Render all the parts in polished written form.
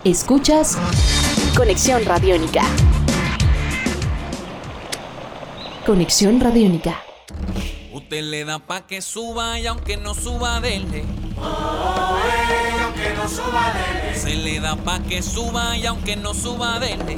Escuchas Conexión Radiónica. Conexión Radiónica. Usted le da pa' que suba y aunque no suba dele. Aunque no suba dele. Se le da pa' que suba y aunque no suba dele.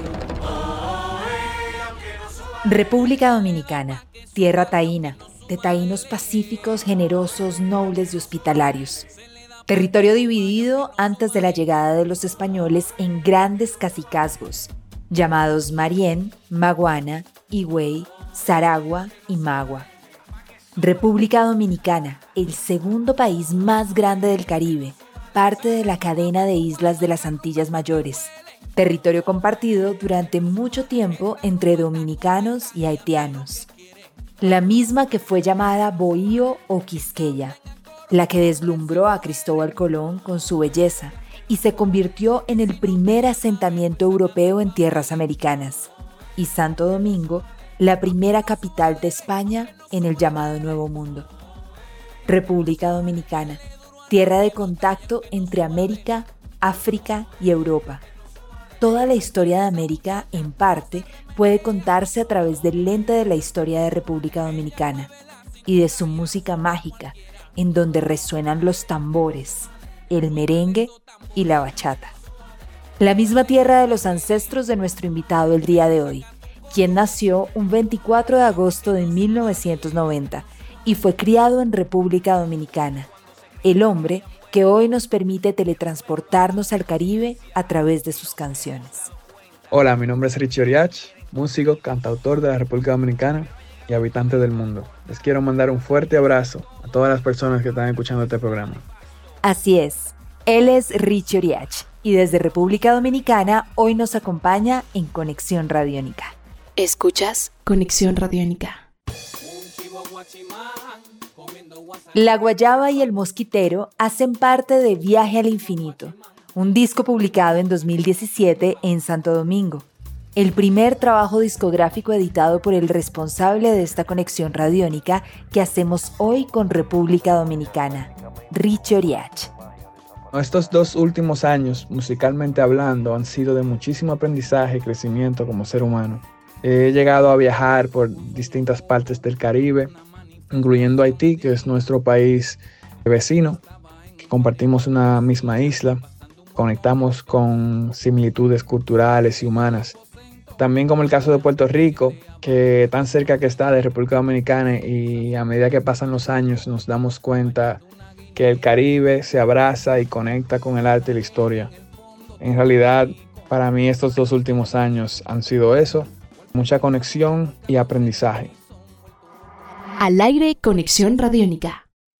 República Dominicana, tierra taína, de taínos pacíficos, generosos, nobles y hospitalarios. Territorio dividido antes de la llegada de los españoles en grandes cacicazgos, llamados Marién, Maguana, Higüey, Saragua y Magua. República Dominicana, el segundo país más grande del Caribe, parte de la cadena de islas de las Antillas Mayores. Territorio compartido durante mucho tiempo entre dominicanos y haitianos. La misma que fue llamada Bohío o Quisqueya, la que deslumbró a Cristóbal Colón con su belleza y se convirtió en el primer asentamiento europeo en tierras americanas, y Santo Domingo, la primera capital de España en el llamado Nuevo Mundo. República Dominicana, tierra de contacto entre América, África y Europa. Toda la historia de América, en parte, puede contarse a través del lente de la historia de República Dominicana y de su música mágica, en donde resuenan los tambores, el merengue y la bachata. La misma tierra de los ancestros de nuestro invitado el día de hoy, quien nació un 24 de agosto de 1990 y fue criado en República Dominicana. El hombre que hoy nos permite teletransportarnos al Caribe a través de sus canciones. Hola, mi nombre es Richie Oriach, músico, cantautor de la República Dominicana y habitante del mundo. Les quiero mandar un fuerte abrazo a todas las personas que están escuchando este programa. Así es, él es Richie Oriach y desde República Dominicana hoy nos acompaña en Conexión Radiónica. Escuchas Conexión Radiónica. La Guayaba y el Mosquitero hacen parte de Viaje al Infinito, un disco publicado en 2017 en Santo Domingo. El primer trabajo discográfico editado por el responsable de esta conexión radiónica que hacemos hoy con República Dominicana, Richie Oriach. Estos 2 últimos años, musicalmente hablando, han sido de muchísimo aprendizaje y crecimiento como ser humano. He llegado a viajar por distintas partes del Caribe, incluyendo Haití, que es nuestro país vecino, que compartimos una misma isla, conectamos con similitudes culturales y humanas. También como el caso de Puerto Rico, que tan cerca que está de República Dominicana y a medida que pasan los años nos damos cuenta que el Caribe se abraza y conecta con el arte y la historia. En realidad, para mí estos 2 últimos años han sido eso, mucha conexión y aprendizaje. Al aire, Conexión Radiónica.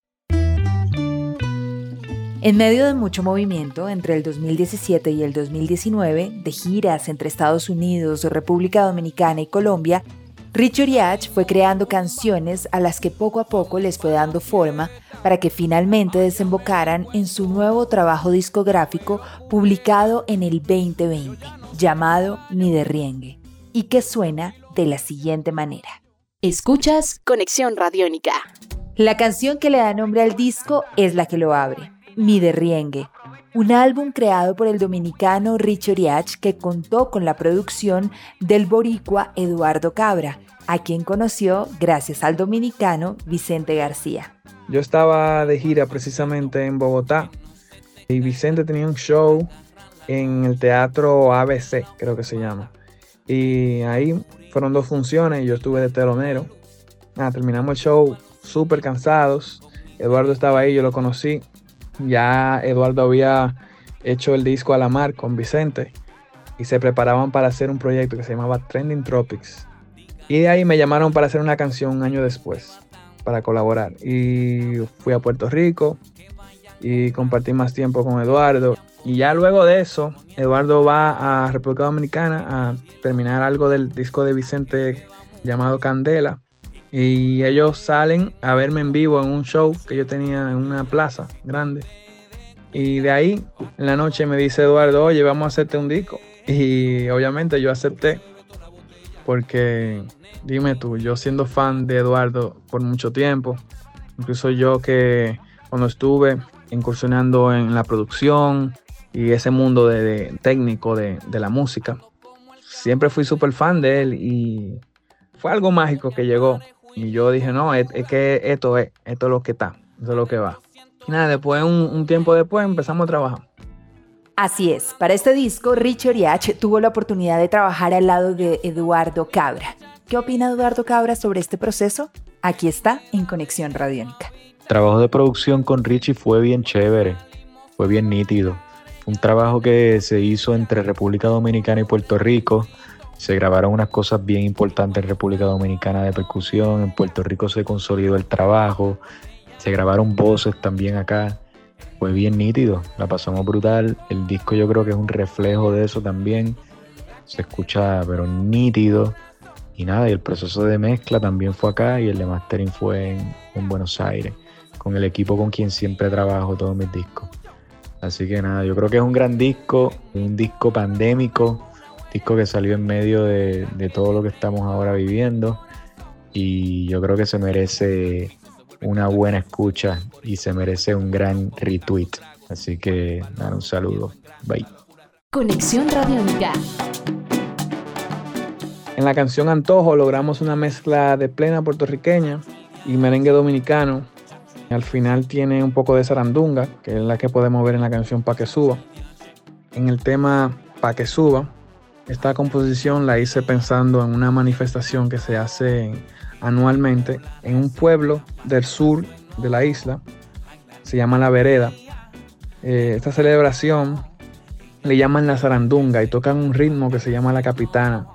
En medio de mucho movimiento entre el 2017 y el 2019, de giras entre Estados Unidos, República Dominicana y Colombia, Richie Oriach fue creando canciones a las que poco a poco les fue dando forma para que finalmente desembocaran en su nuevo trabajo discográfico publicado en el 2020, llamado Mi Derriengue, y que suena de la siguiente manera. Escuchas Conexión Radiónica. La canción que le da nombre al disco es la que lo abre, Mi Derriengue, un álbum creado por el dominicano Richie Oriach que contó con la producción del boricua Eduardo Cabra, a quien conoció gracias al dominicano Vicente García. Yo estaba de gira precisamente en Bogotá y Vicente tenía un show en el Teatro ABC, creo que se llama. Y ahí fueron 2 funciones y yo estuve de telonero. Terminamos el show súper cansados. Eduardo estaba ahí, yo lo conocí. Ya Eduardo había hecho el disco A la Mar con Vicente y se preparaban para hacer un proyecto que se llamaba Trending Tropics. Y de ahí me llamaron para hacer una canción un año después, para colaborar. Y fui a Puerto Rico y compartí más tiempo con Eduardo. Y ya luego de eso, Eduardo va a República Dominicana a terminar algo del disco de Vicente llamado Candela. Y ellos salen a verme en vivo en un show que yo tenía en una plaza grande. Y de ahí, en la noche me dice Eduardo, oye, vamos a hacerte un disco. Y obviamente yo acepté, porque dime tú, yo siendo fan de Eduardo por mucho tiempo, incluso yo que cuando estuve incursionando en la producción y ese mundo de técnico de la música. Siempre fui súper fan de él y fue algo mágico que llegó. Y yo dije, no, es que esto es lo que está, esto es lo que va. Y nada, después, un tiempo después, empezamos a trabajar. Así es, para este disco, Richie Oriach tuvo la oportunidad de trabajar al lado de Eduardo Cabra. ¿Qué opina Eduardo Cabra sobre este proceso? Aquí está en Conexión Radiónica. El trabajo de producción con Richie fue bien chévere, fue bien nítido. Fue un trabajo que se hizo entre República Dominicana y Puerto Rico. Se grabaron unas cosas bien importantes en República Dominicana de percusión, en Puerto Rico se consolidó el trabajo, se grabaron voces también acá. Fue bien nítido, la pasamos brutal. El disco yo creo que es un reflejo de eso también. Se escucha pero nítido. Y nada, y el proceso de mezcla también fue acá y el de mastering fue en Buenos Aires, con el equipo con quien siempre trabajo todos mis discos. Así que nada, yo creo que es un gran disco, un disco pandémico, disco que salió en medio de todo lo que estamos ahora viviendo. Y yo creo que se merece una buena escucha y se merece un gran retweet. Así que nada, un saludo. Bye. Conexión Radiónica. En la canción Antojo logramos una mezcla de plena puertorriqueña y merengue dominicano. Al final tiene un poco de zarandunga, que es la que podemos ver en la canción Pa' que suba. En el tema Pa' que suba, esta composición la hice pensando en una manifestación que se hace anualmente en un pueblo del sur de la isla. Se llama La Vereda. Esta celebración le llaman la zarandunga y tocan un ritmo que se llama La Capitana.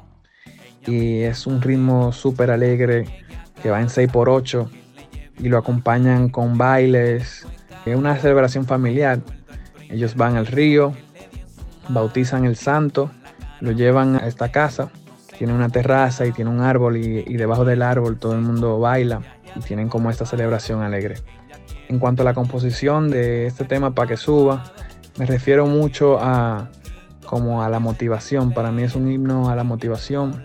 Y es un ritmo súper alegre que va en 6x8 y lo acompañan con bailes. Es una celebración familiar. Ellos van al río, bautizan el santo, lo llevan a esta casa. Tiene una terraza y tiene un árbol y debajo del árbol todo el mundo baila y tienen como esta celebración alegre. En cuanto a la composición de este tema Pa' que suba, me refiero mucho como a la motivación. Para mí es un himno a la motivación.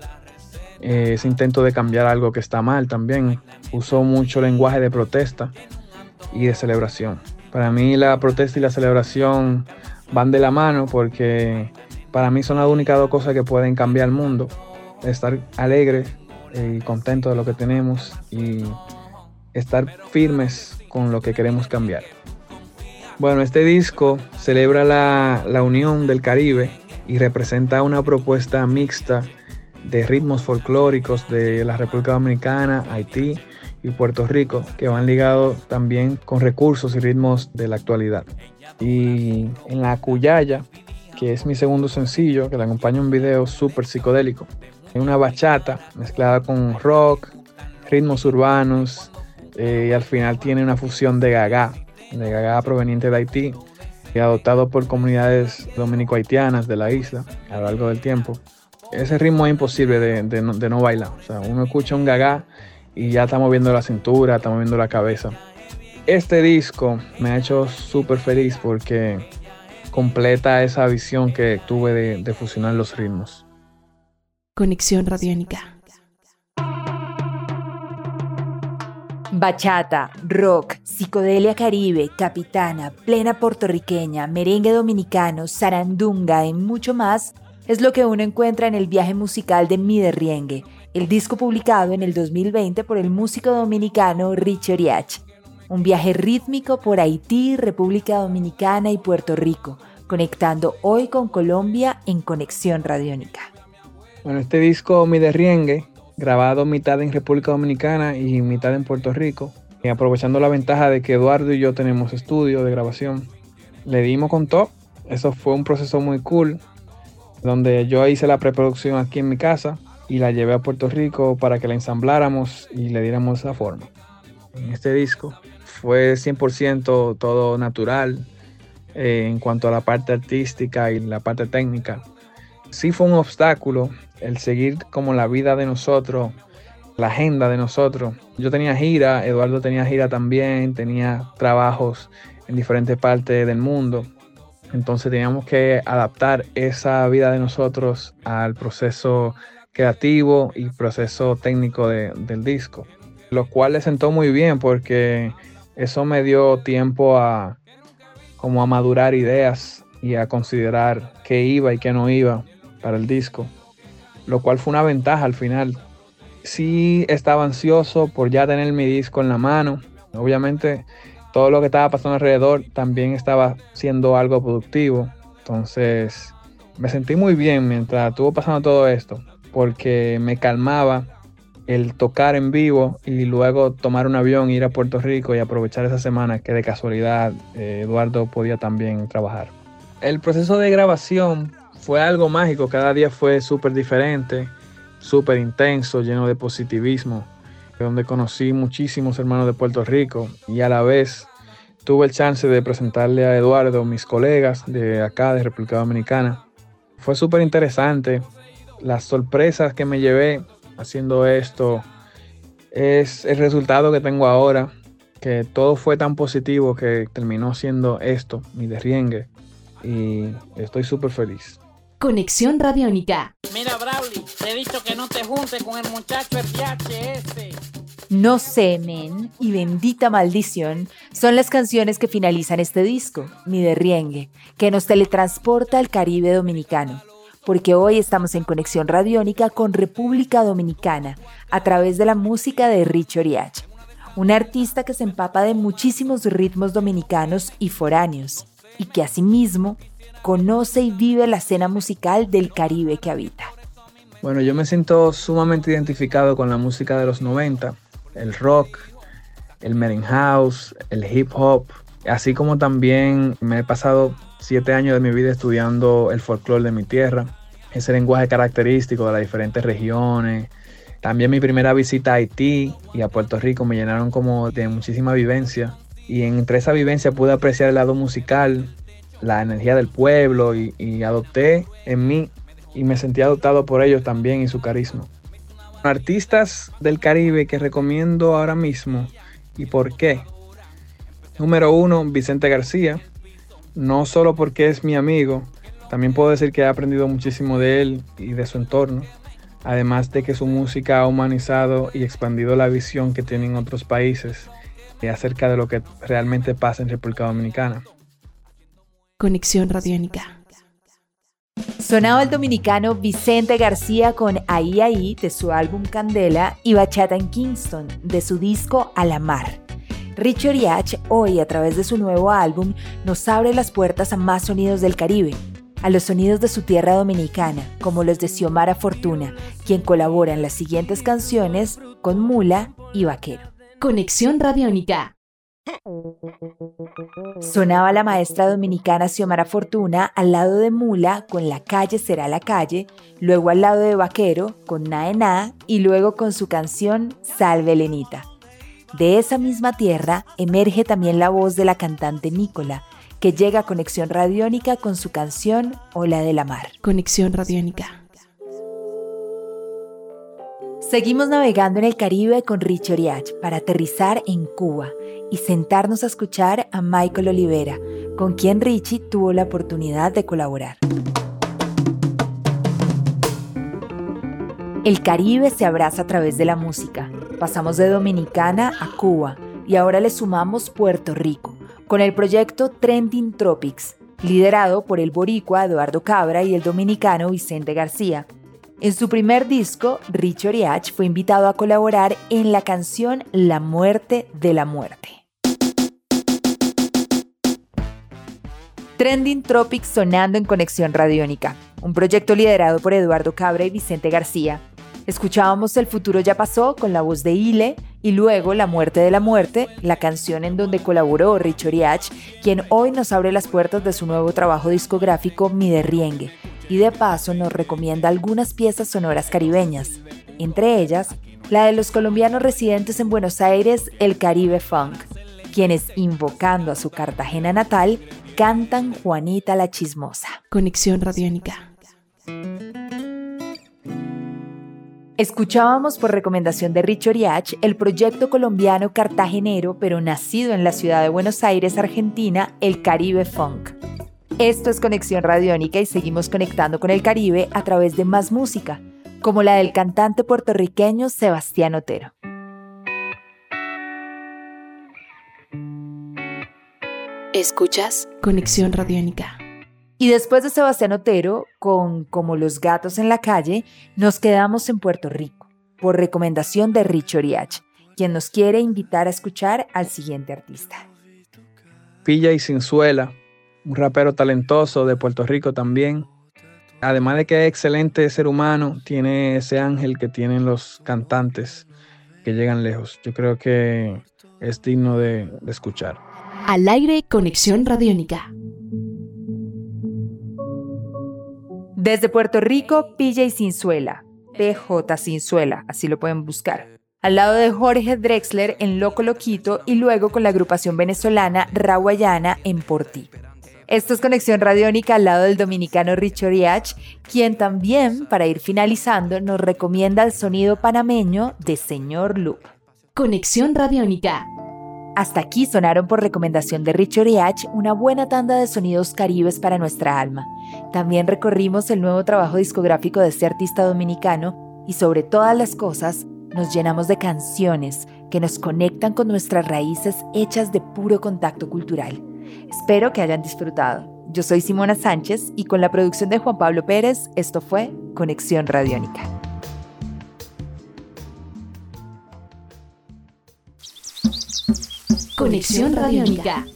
Ese intento de cambiar algo que está mal también. Usó mucho lenguaje de protesta y de celebración. Para mí la protesta y la celebración van de la mano porque para mí son las únicas dos cosas que pueden cambiar el mundo. Estar alegre y contento de lo que tenemos y estar firmes con lo que queremos cambiar. Bueno, este disco celebra la unión del Caribe y representa una propuesta mixta de ritmos folclóricos de la República Dominicana, Haití y Puerto Rico, que van ligados también con recursos y ritmos de la actualidad. Y en la Cuyaya, que es mi segundo sencillo, que le acompaña un video súper psicodélico, hay una bachata mezclada con rock, ritmos urbanos, y al final tiene una fusión de gagá proveniente de Haití, y adoptado por comunidades dominico-haitianas de la isla a lo largo del tiempo. Ese ritmo es imposible de no bailar. O sea, uno escucha un gagá y ya está moviendo la cintura, está moviendo la cabeza. Este disco me ha hecho súper feliz porque completa esa visión que tuve de fusionar los ritmos. Conexión Radiónica. Bachata, rock, psicodelia caribe, capitana, plena puertorriqueña, merengue dominicano, zarandunga y mucho más es lo que uno encuentra en el viaje musical de Mi Derriengue, el disco publicado en el 2020 por el músico dominicano Richie Oriach. Un viaje rítmico por Haití, República Dominicana y Puerto Rico, conectando hoy con Colombia en Conexión Radiónica. Bueno, este disco Mi Derriengue, grabado mitad en República Dominicana y mitad en Puerto Rico, y aprovechando la ventaja de que Eduardo y yo tenemos estudio de grabación, le dimos con todo. Eso fue un proceso muy cool, donde yo hice la preproducción aquí en mi casa y la llevé a Puerto Rico para que la ensambláramos y le diéramos esa forma. En este disco fue 100% todo natural en cuanto a la parte artística y la parte técnica. Sí fue un obstáculo el seguir como la vida de nosotros, la agenda de nosotros. Yo tenía gira, Eduardo tenía gira también, tenía trabajos en diferentes partes del mundo. Entonces teníamos que adaptar esa vida de nosotros al proceso creativo y proceso técnico del disco, lo cual le sentó muy bien porque eso me dio tiempo a madurar ideas y a considerar qué iba y qué no iba para el disco, lo cual fue una ventaja al final. Sí estaba ansioso por ya tener mi disco en la mano. Obviamente todo lo que estaba pasando alrededor también estaba siendo algo productivo. Entonces me sentí muy bien mientras estuvo pasando todo esto, porque me calmaba el tocar en vivo y luego tomar un avión, ir a Puerto Rico y aprovechar esa semana que de casualidad Eduardo podía también trabajar. El proceso de grabación fue algo mágico, cada día fue súper diferente, súper intenso, lleno de positivismo, donde conocí muchísimos hermanos de Puerto Rico y a la vez tuve el chance de presentarle a Eduardo mis colegas de acá, de República Dominicana. Fue súper interesante, las sorpresas que me llevé haciendo esto es el resultado que tengo ahora, que todo fue tan positivo que terminó siendo esto, mi derriengue, y estoy súper feliz. Conexión Radiónica. Mira, Brawly, te he dicho que no te juntes con el muchacho el VHS. No sé, men, y bendita maldición son las canciones que finalizan este disco, Mi Derriengue, que nos teletransporta al Caribe dominicano. Porque hoy estamos en Conexión Radiónica con República Dominicana a través de la música de Rich Oriach, un artista que se empapa de muchísimos ritmos dominicanos y foráneos, y que asimismo conoce y vive la escena musical del Caribe que habita. Bueno, yo me siento sumamente identificado con la música de los 90, el rock, el merengue house, el hip hop, así como también me he pasado 7 años de mi vida estudiando el folclore de mi tierra, ese lenguaje característico de las diferentes regiones. También mi primera visita a Haití y a Puerto Rico me llenaron como de muchísima vivencia, y entre esa vivencia pude apreciar el lado musical, la energía del pueblo, y adopté en mí y me sentí adoptado por ellos también y su carisma. Artistas del Caribe que recomiendo ahora mismo y por qué. Número 1, Vicente García. No solo porque es mi amigo, también puedo decir que he aprendido muchísimo de él y de su entorno, además de que su música ha humanizado y expandido la visión que tienen otros países acerca de lo que realmente pasa en República Dominicana. Conexión Radiónica. Sonaba el dominicano Vicente García con Ahí Ahí de su álbum Candela y Bachata en Kingston de su disco A la Mar. Rich Oriach hoy a través de su nuevo álbum nos abre las puertas a más sonidos del Caribe, a los sonidos de su tierra dominicana, como los de Xiomara Fortuna, quien colabora en las siguientes canciones con Mula y Vaquero. Conexión Radiónica. Sonaba la maestra dominicana Xiomara Fortuna al lado de Mula con La Calle Será la Calle, luego al lado de Vaquero con Nae Na y luego con su canción Salve Elenita. De esa misma tierra emerge también la voz de la cantante Nicola, que llega a Conexión Radiónica con su canción Ola de la Mar. Conexión Radiónica. Seguimos navegando en el Caribe con Rich Oriach para aterrizar en Cuba y sentarnos a escuchar a Michael Olivera, con quien Richie tuvo la oportunidad de colaborar. El Caribe se abraza a través de la música. Pasamos de Dominicana a Cuba y ahora le sumamos Puerto Rico, con el proyecto Trending Tropics, liderado por el boricua Eduardo Cabra y el dominicano Vicente García. En su primer disco, Rich Oriach fue invitado a colaborar en la canción La Muerte de la Muerte. Trending Tropics sonando en Conexión Radiónica, un proyecto liderado por Eduardo Cabra y Vicente García. Escuchábamos El Futuro Ya Pasó con la voz de Ile y luego La Muerte de la Muerte, la canción en donde colaboró Rich Oriach, quien hoy nos abre las puertas de su nuevo trabajo discográfico Mi Derriengue, y de paso nos recomienda algunas piezas sonoras caribeñas, entre ellas la de los colombianos residentes en Buenos Aires, el Caribe Funk, quienes, invocando a su Cartagena natal, cantan Juanita la Chismosa. Conexión Radiónica. Escuchábamos por recomendación de Rich Oriach el proyecto colombiano cartagenero, pero nacido en la ciudad de Buenos Aires, Argentina, el Caribe Funk. Esto es Conexión Radiónica y seguimos conectando con el Caribe a través de más música, como la del cantante puertorriqueño Sebastián Otero. Escuchas Conexión Radiónica. Y después de Sebastián Otero, con Como los gatos en la calle, nos quedamos en Puerto Rico, por recomendación de Rich Oriach, quien nos quiere invitar a escuchar al siguiente artista. Pilla y Cinzuela, un rapero talentoso de Puerto Rico también. Además de que es excelente ser humano, tiene ese ángel que tienen los cantantes que llegan lejos. Yo creo que es digno de escuchar. Al aire, Conexión Radiónica. Desde Puerto Rico, Pilla y Cinzuela, PJ Cinzuela, así lo pueden buscar. Al lado de Jorge Drexler en Loco Loquito y luego con la agrupación venezolana Rawayana en Por Ti. Esto es Conexión Radiónica al lado del dominicano Rich Oriach, quien también, para ir finalizando, nos recomienda el sonido panameño de Señor Loop. Conexión Radiónica. Hasta aquí sonaron por recomendación de Rich Oriach una buena tanda de sonidos caribes para nuestra alma. También recorrimos el nuevo trabajo discográfico de este artista dominicano y sobre todas las cosas nos llenamos de canciones que nos conectan con nuestras raíces hechas de puro contacto cultural. Espero que hayan disfrutado. Yo soy Simona Sánchez y con la producción de Juan Pablo Pérez, esto fue Conexión Radiónica. Conexión Radiónica.